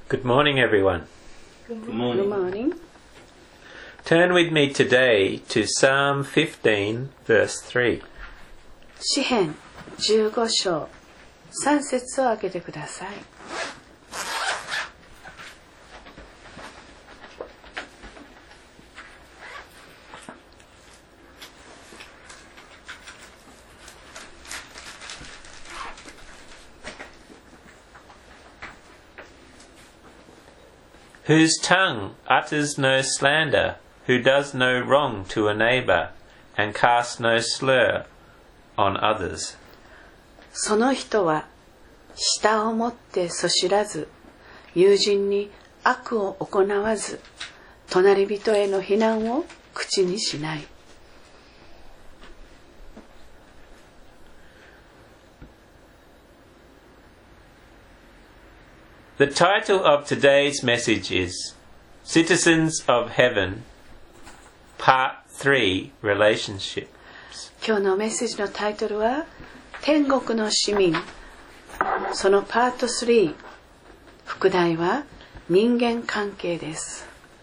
Good morning, everyone. Good morning. Turn with me today to Psalm 15, verse 3. 詩編15章3節を開けてください。 Whose tongue utters no slander, who does no wrong to a neighbour, and casts no slur on others. その人は舌をもってそしらず、友人に悪を行わず、隣人への非難を口にしない。 The title of today's message is Citizens of Heaven, Part 3, Relationships. 今日のメッセージのタイトルは天国の市民、そのパート3、副題は人間関係です。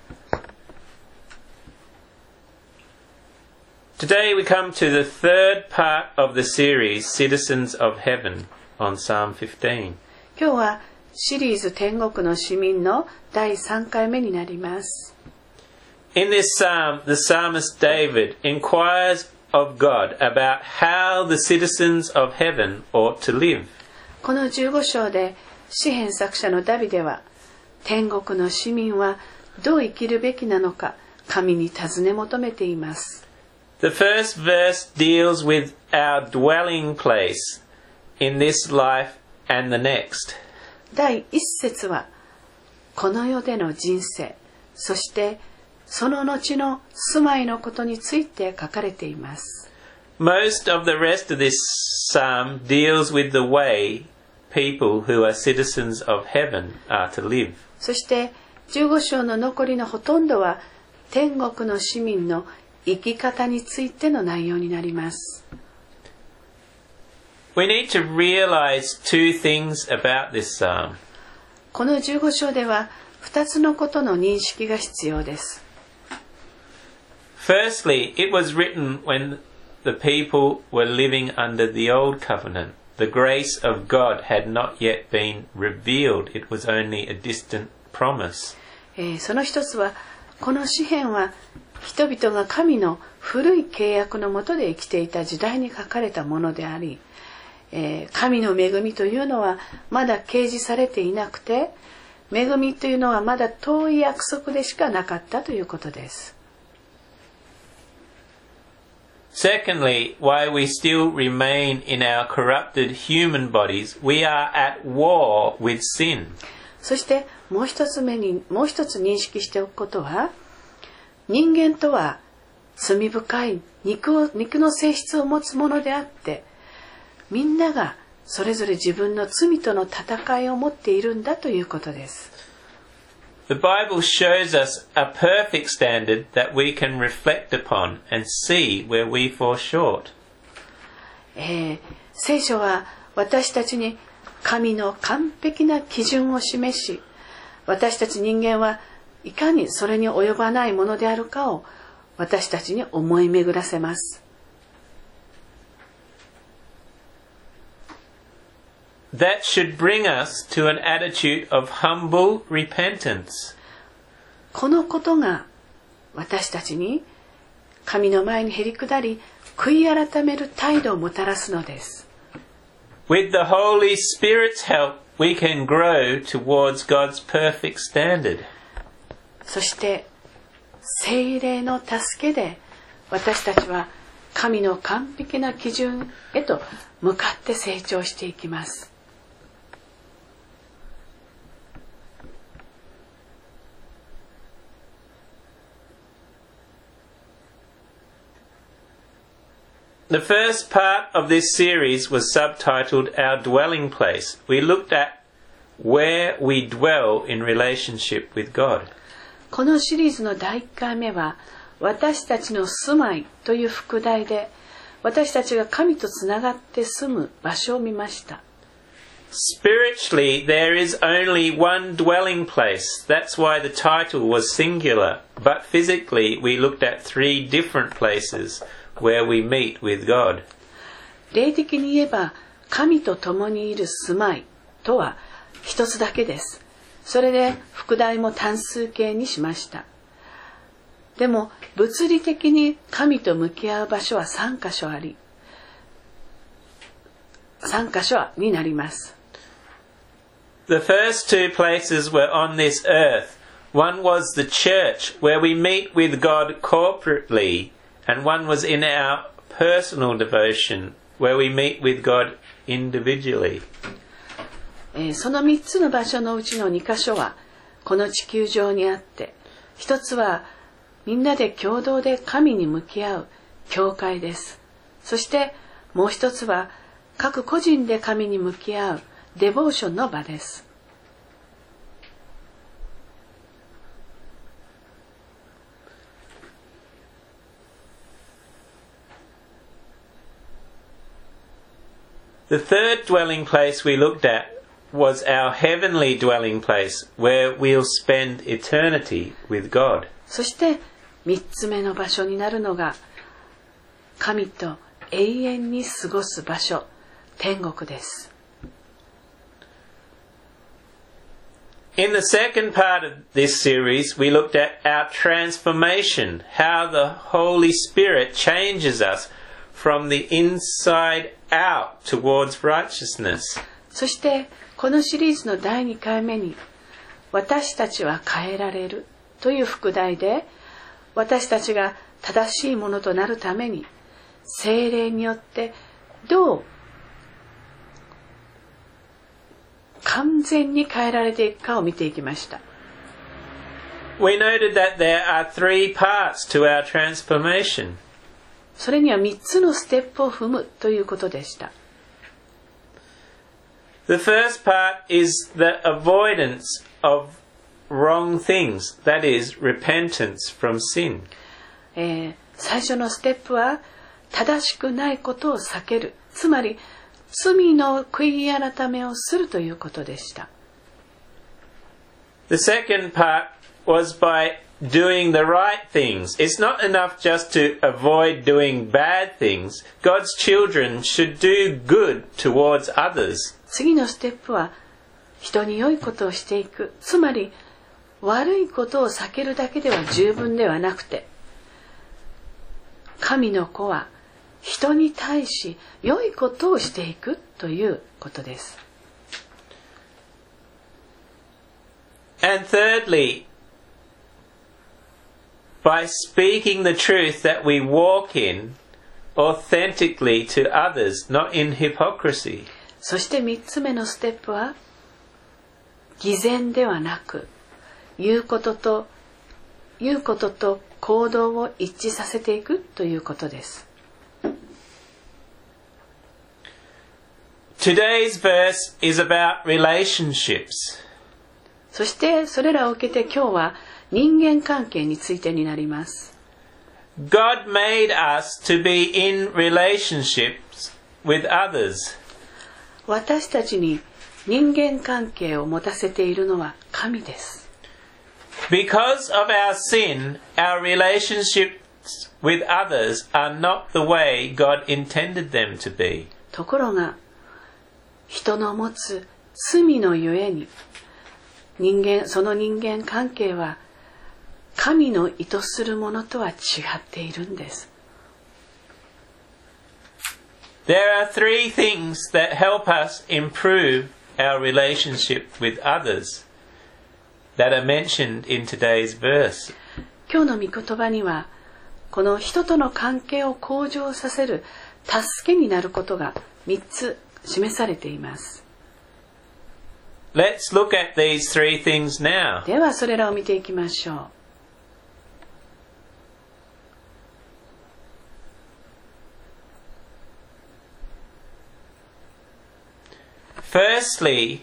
Today we come to the third part of the series Citizens of Heaven on Psalm 15. 今日はシリーズ天国の市民の第3回目になります。 In this psalm, the psalmist David inquires of God about how the citizens of heaven ought to live. この15章で詩編作者のダビデは天国の市民はどう生きるべきなのか神に尋ね求めています。 The first verse deals with our dwelling place in this life and the next. 第1節はこの世での人生、そしてその後の住まいのことについて書かれています。 Most of the rest of this psalm deals with the way people who are citizens of heaven are to live. そして15章の残りのほとんどは天国の市民の生き方についての内容になります。 We need to realize two things about this psalm. この15章では2つのことの認識が必要です。 Firstly, it was written when the people were living under the old covenant. The grace of God had not yet been revealed. It was only a distant promise. その一つは、この詩編は人々が神の古い契約の下で生きていた時代に書かれたものであり、神の恵みというのはまだ掲示されていなくて、恵みというのはまだ遠い約束でしかなかったということです。 Secondly, while we still remain in our corrupted human bodies, we are at war with sin. そしてもう一つ認識しておくことは、人間とは罪深い肉の性質を持つものであって、みんながそれぞれ自分の罪との戦いを持っているんだということです。 The Bible shows us a perfect standard that we can reflect upon and see where we fall short. 聖書は私たちに神の完璧な基準を示し、私たち人間はいかにそれに及ばないものであるかを私たちに思い巡らせます。 That should bring us to an attitude of humble repentance. このことが私たちに神の前にへり下り、悔い改める態度をもたらすのです。 With the Holy Spirit's help, we can grow towards God's perfect standard. そして聖霊の助けで私たちは神の完璧な基準へと向かって成長していきます。 The first part of this series was subtitled Our Dwelling Place. We looked at where we dwell in relationship with God. このシリーズの第1回目は私たちの住まいという副題で、私たちが神とつながって住む場所を見ました。 Spiritually, there is only one dwelling place. That's why the title was singular. But physically, we looked at 3 different places where we meet with God. 霊的に言えば、神と共にいる住まいとは一つだけです。それで副題も単数形にしました。でも物理的に神と向き合う場所は3カ所あり、3カ所になります。 The first 2 places were on this earth. One was the church, where we meet with God corporately, and one was in our personal devotion, where we meet with God individually. その3つの場所のうちの2カ所はこの地球上にあって、一つはみんなで共同で神に向き合う教会です。そしてもう一つは各個人で神に向き合うデボーションの場です。 The third dwelling place we looked at was our heavenly dwelling place, where we'll spend eternity with God. そして3つ目の場所になるのが神と永遠に過ごす場所、天国です。 In the second part of this series, we looked at our transformation, how the Holy Spirit changes us from the inside out towards righteousness. そしてこのシリーズの第2回目に私たちは変えられるという副題で、私たちが正しいものとなるために聖霊によってどう完全に変えられていくかを見ていきました。 We noted that there are 3 parts to our transformation. それには3つのステップを踏むということでした。 The first part is the avoidance of wrong things, that is, repentance from sin. 最初のステップは正しくないことを避ける、つまり罪の悔い改めをするということでした。 The second part was by doing the right things. It's not enough just to avoid doing bad things. God's children should do good towards others. 次のステップは人に良いことをしていく、つまり悪いことを避けるだけでは十分ではなくて、神の子は人に対し良いことをしていくということです。 And thirdly, by speaking the truth that we walk in authentically to others, not in hypocrisy. そして3つ目のステップは偽善ではなく、言うことと行動を一致させていくということです。 Today's verse is about relationships. そしてそれらを受けて今日は人間関係についてになります。 God made us to be in relationships with others. 私たちに人間関係を持たせているのは神です。 Because of our sin, our relationships with others are not the way God intended them to be. ところが人の持つ罪のゆえにその人間関係は神の意図するものとは違っているんです。 There are 3 things that help us improve our relationship with others that are mentioned in today's verse. 今日の御言葉にはこの人との関係を向上させる助けになることが3つ示されています。 Let's look at these 3 things now. ではそれらを見ていきましょう。 Firstly,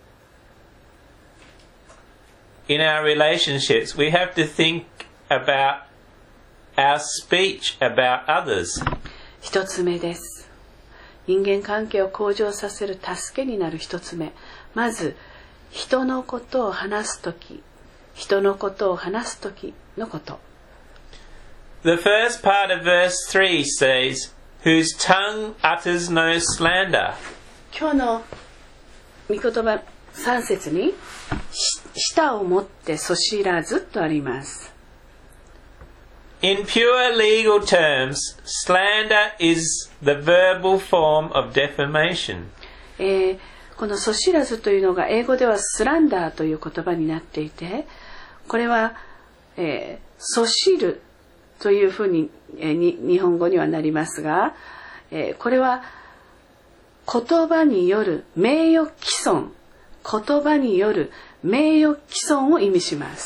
in our relationships, we have to think about our speech about others. 一つ目です。 人間関係を向上させる助けになる一つ目。まず、人のことを話すときのこと。 The first part of verse 3 says, whose tongue utters no slander. 今日の御言葉3節に、舌を持ってそしらずとあります。 In pure legal terms, slander is the verbal form of defamation. このそしらずというのが英語ではスランダーという言葉になっていて、これは、そしるというふうに、日本語にはなりますが、これは言葉による名誉毀損を意味します。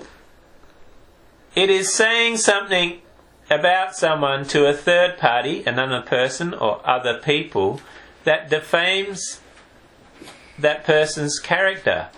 It is saying something about someone to a third party, another person or other people, that defames that person's character.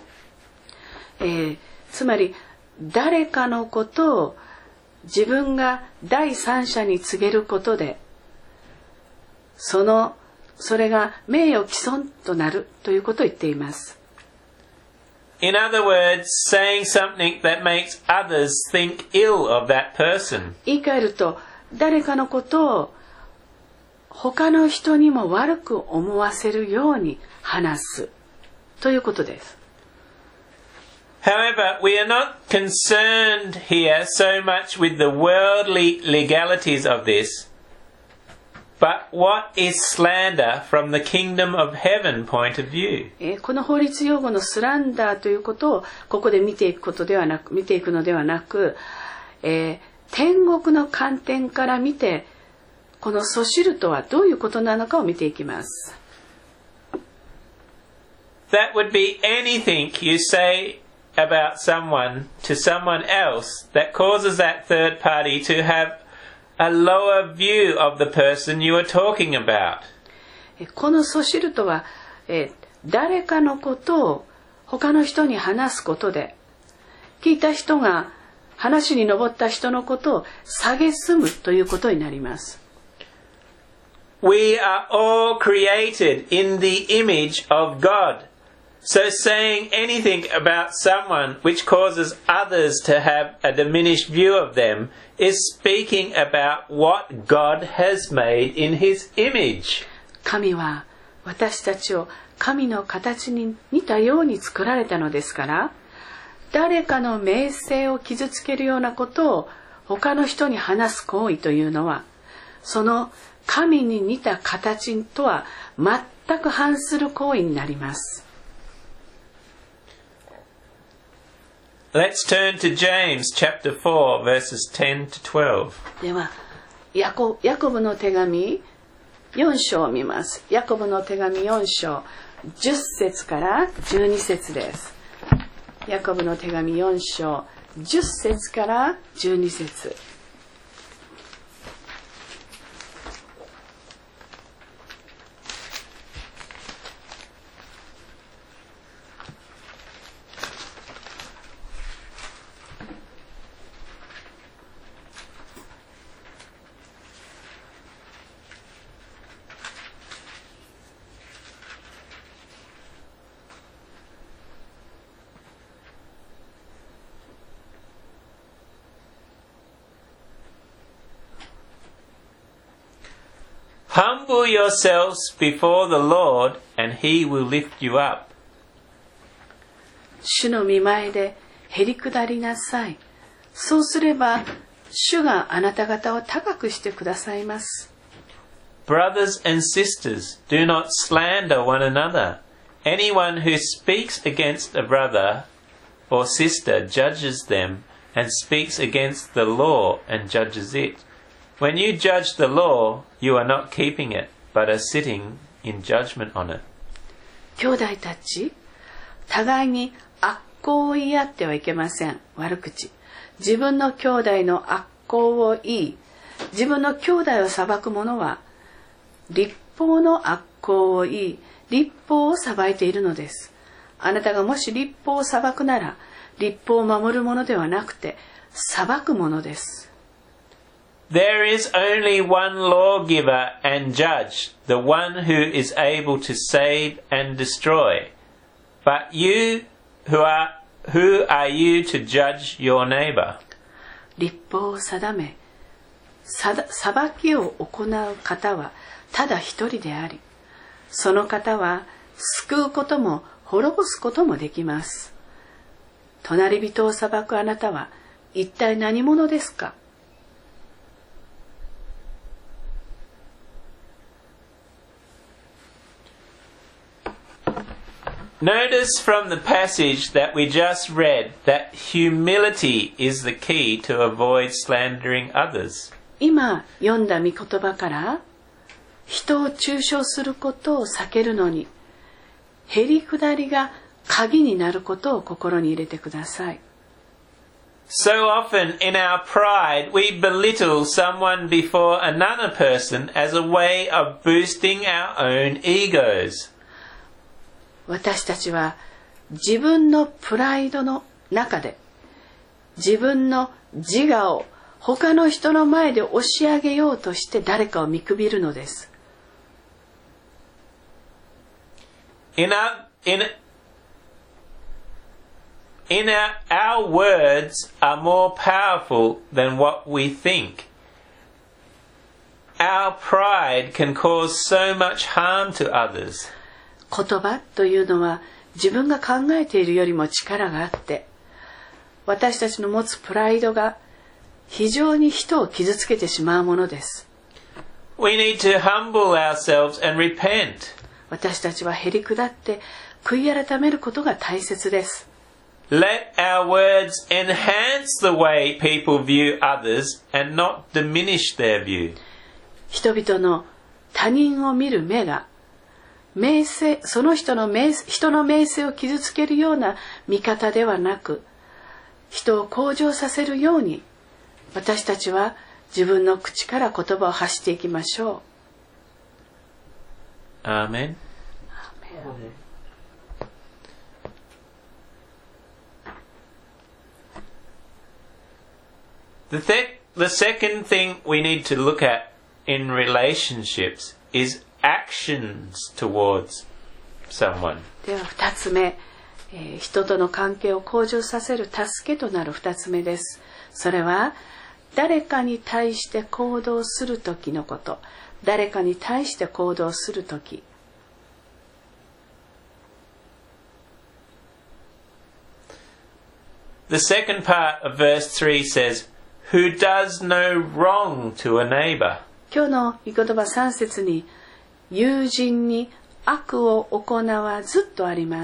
つまり誰かのことを自分が第三者に告げることで、それが名誉毀損となるということを言っています。 In other words, saying something that makes others think ill of that person. 言い換えると、誰かのことを他の人にも悪く思わせるように話すということです。 However, we are not concerned here so much with the worldly legalities of this, but what is slander from the kingdom of heaven point of view? この法律用語のスランダーということをここで見ていくのではなく、天国の観点から見て、このそしるとはどういうことなのかを見ていきます。 That would be anything you say about someone to someone else that causes that third party to have a lower view of the person you are talking about. このそしるとは、誰かのことを他の人に話すことで、聞いた人が話に上った人のことを蔑むということになります。 We are all created in the image of God. So saying anything about someone which causes others to have a diminished view of them is speaking about what God has made in His image. 神は私たちを神の形に似たように作られたのですから、誰かの名声を傷つけるようなことを他の人に話す行為というのは、その神に似た形とは全く反する行為になります。 Let's turn to James chapter 4 verses 10 to 12. ではヤコブの手紙4章を見ます。ヤコブの手紙4章10節から12節です。ヤコブの手紙4章10節から12節。 Humble yourselves before the Lord, and He will lift you up. 主の御前でへり下りなさい。そうすれば、主があなた方を高くしてくださいます。 Brothers and sisters, do not slander one another. Anyone who speaks against a brother or sister judges them and speaks against the law and judges it.When you judge the law, you are not keeping it, but are sitting in judgment on it. 兄弟たち、互いに悪行を言い合ってはいけません。悪口。自分の兄弟の悪行を言い、自分の兄弟を裁く者は、律法の悪行を言い、律法を裁いているのです。あなたがもし律法を裁くなら、律法を守るものではなくて、裁くものです。 There is only one lawgiver and judge, the one who is able to save and destroy. But you, who are you to judge your neighbor? 律法を定め、裁きを行う方はただ一人であり、その方は救うことも滅ぼすこともできます。隣人を裁くあなたは一体何者ですか？ Notice from the passage that we just read that humility is the key to avoid slandering others. 今読んだ御言葉から人を中傷することを避けるのにへりくだりが鍵になることを心に入れてください。 So often in our pride we belittle someone before another person as a way of boosting our own egos. 私たちは自分のプライドの中で自分の自我を他の人の前で押し上げようとして誰かを見くびるのです。 Our words are more powerful than what we think. Our pride can cause so much harm to others. 言葉というのは自分が考えているよりも力があって私たちの持つプライドが非常に人を傷つけてしまうものです。 We need to humble ourselves and repent. 私たちはへりくだって悔い改めることが大切です。 Let our words enhance the way people view others and not diminish their view. 人々の他人を見る目がその人の名声を傷つけるような見方ではなく人を向上させるように私たちは自分の口から言葉を発していきましょう。 アーメン。The second thing we need to look at in relationships is actions towards someone. では2つ目、人との関係を向上させる助けとなる2つ目です。それは誰かに対して行動するときのこと。誰かに対して行動するとき。 The second part of verse 3 says, "Who does no wrong to a neighbor." 今日の御言葉3節に友人に悪を行わずとあります。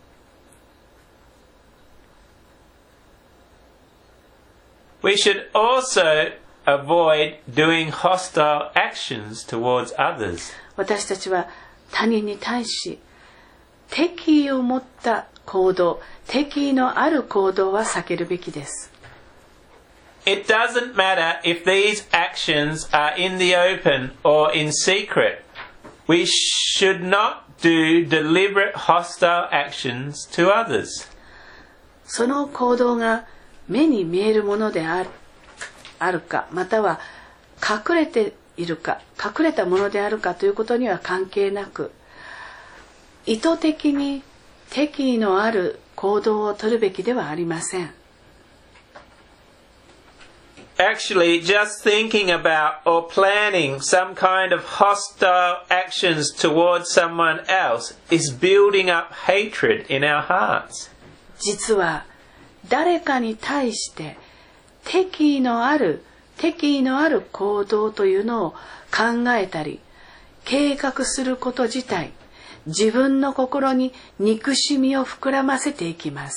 We should also avoid doing hostile actions towards others. 私たちは他人に対し敵意を持った行動、敵意のある行動は避けるべきです。 It doesn't matter if these actions are in the open or in secret. We should not do deliberate hostile actions to others. その行動が目に見えるものであるか、または隠れているか、隠れたものであるかということには関係なく、意図的に敵意のある行動を取るべきではありません。 Actually, just thinking about or planning some kind of hostile actions towards someone else is building up hatred in our hearts. 実は誰かに対して敵意のある行動というのを考えたり計画すること自体、自分の心に憎しみを膨らませていきます。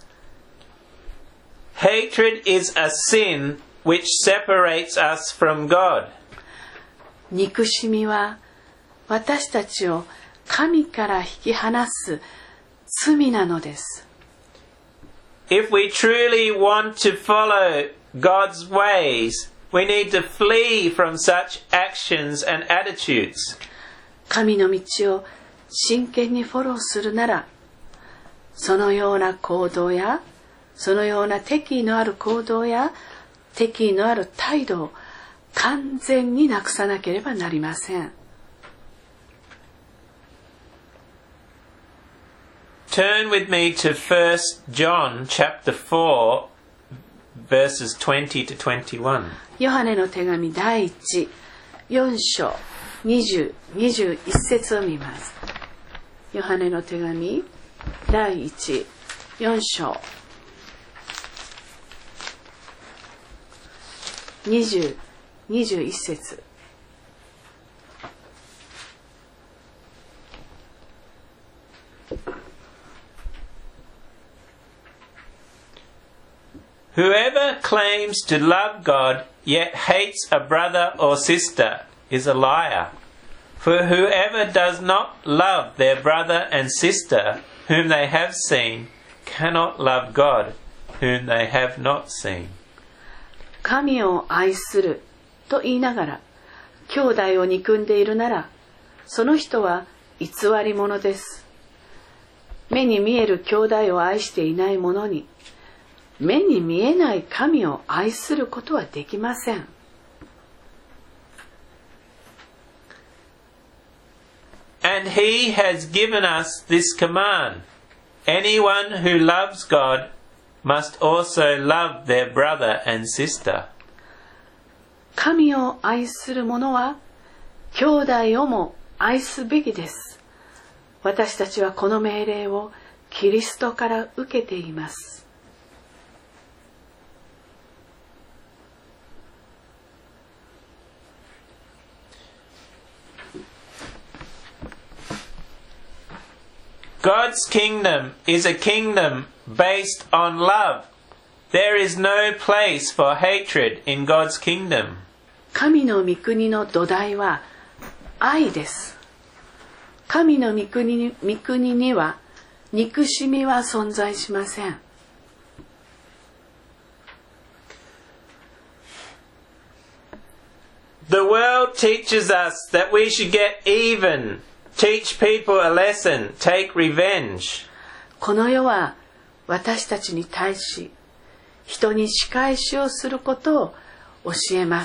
Hatred is a sin which separates us from God. 憎しみは私たちを神から引き離す罪なのです。 If we truly want to follow God's ways, we need to flee from such actions and attitudes. 神の道を真剣にフォローするなら、そのような行動や、そのような敵意のある行動や、敵意のある態度を完全になくさなければなりません。 Turn with me to 1 John chapter 4 verses 20 to 21. ヨハネの手紙第1、4章20、21節を見ます。ヨハネの手紙第1、4章20、21節。 Whoever claims to love God yet hates a brother or sister is a liar. For whoever does not love their brother and sister whom they have seen cannot love God whom they have not seen. 神を愛すると言いながら兄弟を憎んでいるなら、その人は偽り者です。目に見える兄弟を愛していない者に、目に見えない神を愛することはできません。 And he has given us this command: anyone who loves God must also love their brother and sister. 神を愛する者は兄弟をも愛すべきです。私たちはこの命令をキリストから受けています。 God's kingdom is a kingdom based on love. There is no place for hatred in God's kingdom. 神の御国の土台は愛です。神の御国には憎しみは存在しません。 The world teaches us that we should get even, teach people a lesson, take revenge. この世は私たちに対し人に仕返しをすることを教えます。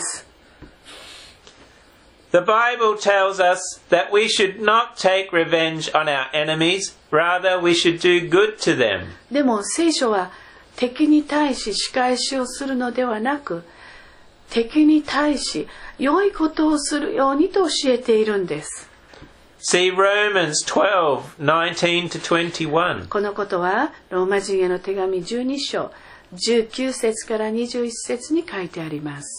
The Bible tells us that we should not take revenge on our enemies, rather we should do good to them. でも聖書は敵に対し仕返しをするのではなく、敵に対し良いことをするようにと教えているんです。 See Romans 12:19 to 21. このことはローマ人への手紙12章19節から21節に書いてあります。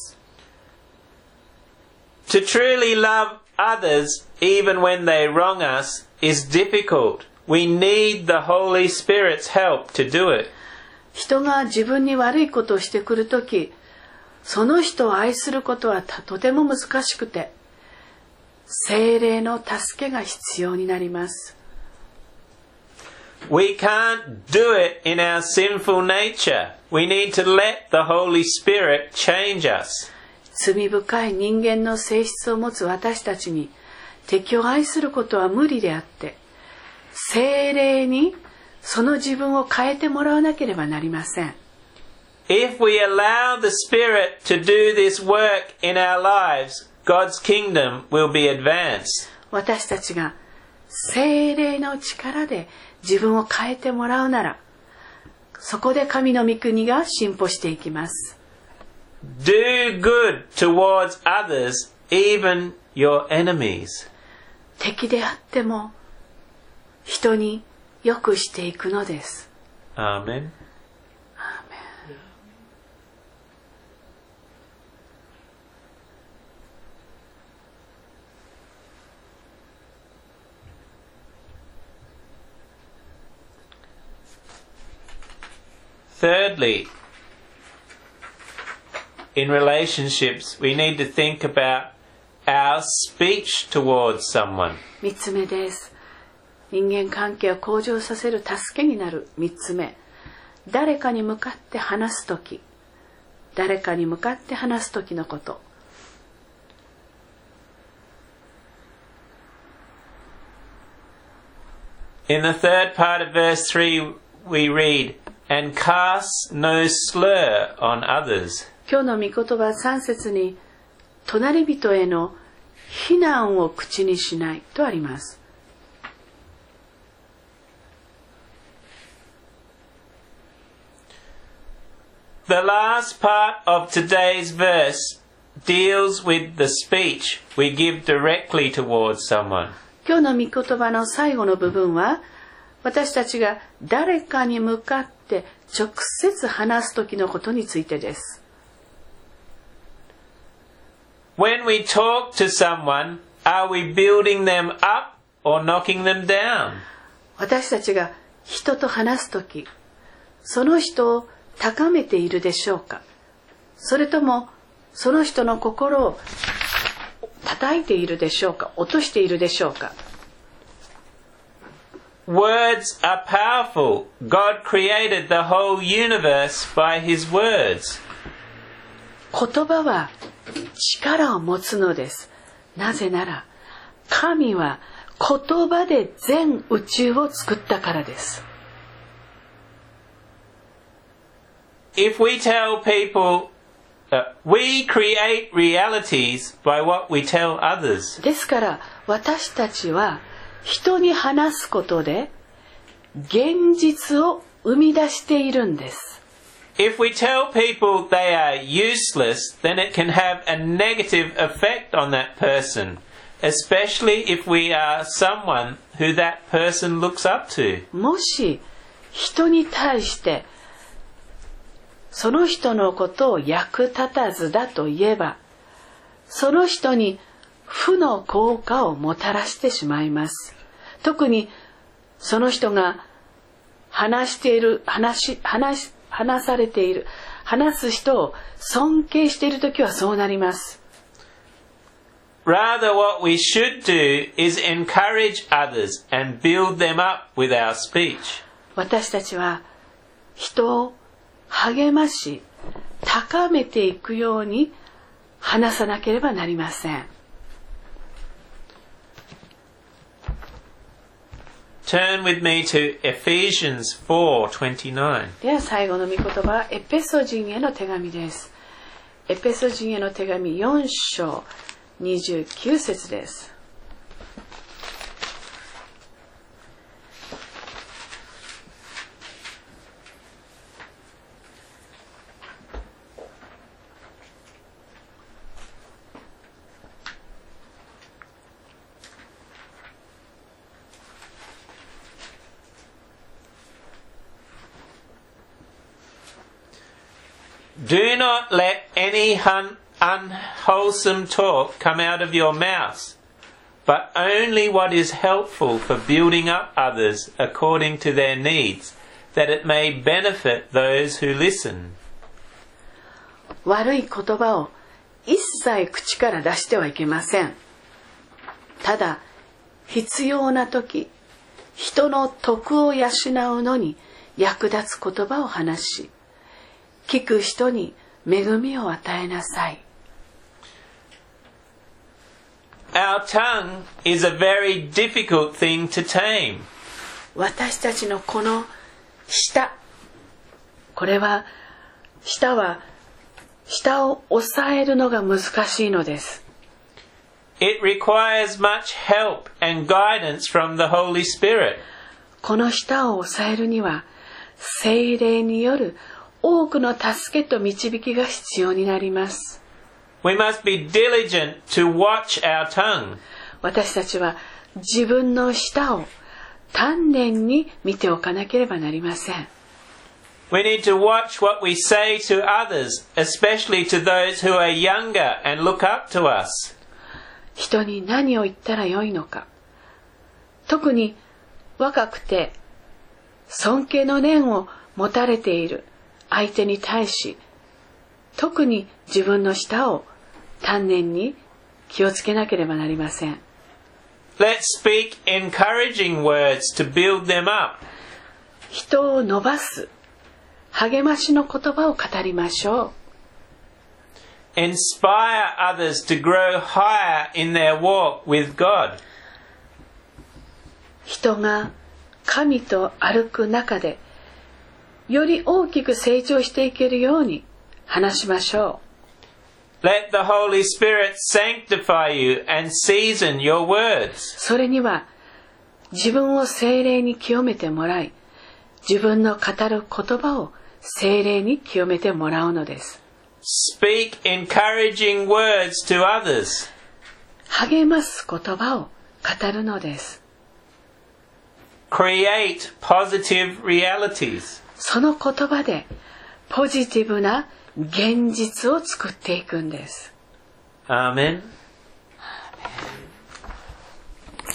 To truly love others even when they wrong us is difficult. We need the Holy Spirit's help to do it. 人が自分に悪いことをしてくるとき、その人を愛することはとても難しくて、聖霊の助けが必要になります。 We can't do it in our sinful nature. We need to let the Holy Spirit change us. 罪深い人間の性質を持つ私たちに敵を愛することは無理であって、聖霊にその自分を変えてもらわなければなりません。 If we allow the Spirit to do this work in our lives, God's kingdom will be advanced. 私たちが聖霊の力で自分を変えてもらうなら、そこで神の御国が進歩していきます。 Do good towards others, even your enemies. 敵であっても人に良くしていくのです。 Amen. Thirdly, in relationships, we need to think about our speech towards someone. 3つ目です。人間関係を向上させる助けになる3つ目。誰かに向かって話すとき、誰かに向かって話すときのこと。 In the third part of verse 3, we read, and cast no slur on others. 今日の御言葉3節に、 隣人への非難を口にしないとあります。 The last part of today's verse deals with the speech we give directly towards someone. 今日の御言葉の最後の部分は、私たちが誰かに向かって直接話す時のことについてです。 When we talk to someone, are we building them up or knocking them down? 私たちが人と話す時、その人を高めているでしょうか、それともその人の心を叩いているでしょうか、落としているでしょうか。 Words are powerful. God created the whole universe by His words. 言葉は力を持つのです。なぜなら、神は言葉で全宇宙を作ったからです。 If we tell people, we create realities by what we tell others. ですから私たちは人に話すことで現実を生み出しているんです。 If we tell people they are useless, then it can have a negative effect on that person, especially if we are someone who that person looks up to. もし人に対してその人のことを役立たずだと言えば、その人に負の効果をもたらしてしまいます。特にその人が話す人を尊敬しているときはそうなります。 Rather, what we should do is encourage others and build them up with our speech. 私たちは人を励まし、高めていくように話さなければなりません。 Turn with me to Ephesians 4:29. では最後の御言葉はエペソ人への手紙です。エペソ人への手紙4章29節です。 Do not let any unwholesome talk come out of your mouth, but only what is helpful for building up others according to their needs, that it may benefit those who listen. 悪い言葉を一切口から出してはいけません。ただ、必要な時、人の徳を養うのに役立つ言葉を話し、聞く人に恵みを与えなさい。 Our tongue is a very difficult thing to tame. 私たちのこの舌、舌を抑えるのが難しいのです。 It requires much help and guidance from the Holy Spirit. この舌を抑えるには、聖霊による多くの助けと導きが必要になります。 We must be diligent to watch our tongue. 私たちは自分の舌を丹念に見ておかなければなりません。 We need to watch what we say to others, especially to those who are younger and look up to us. 人に何を言ったらよいのか。特に若くて尊敬の念を持たれている相手に対し、特に自分の舌を丹念に気をつけなければなりません。 Let's speak encouraging words to build them up. 人を伸ばす、励ましの言葉を語りましょう。 Inspire others to grow higher in their walk with God. 人が神と歩く中で、より大きく成長していけるように話しましょ Let the Holy Spirit sanctify you and season your words. それには自分を聖霊に清めてもらい、自分の語る言葉を聖霊に清めてもらうのです。 Speak encouraging words to others. 励ます言葉を語るのです。 Create positive realities. その言葉でポジティブな現実を作っていくんです。 Amen.